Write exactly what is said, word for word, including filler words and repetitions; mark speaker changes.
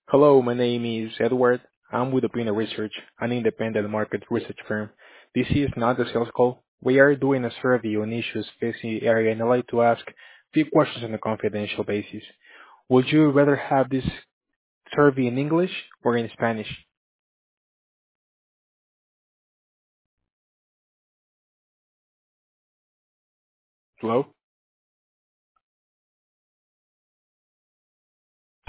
Speaker 1: Hello, my name is Edward. I'm with Opina Research, an independent market research firm. This is not a sales call. We are doing a survey on issues facing the area, and I'd like to ask a few questions on a confidential basis. Would you rather have this survey in English or in Spanish? Hello?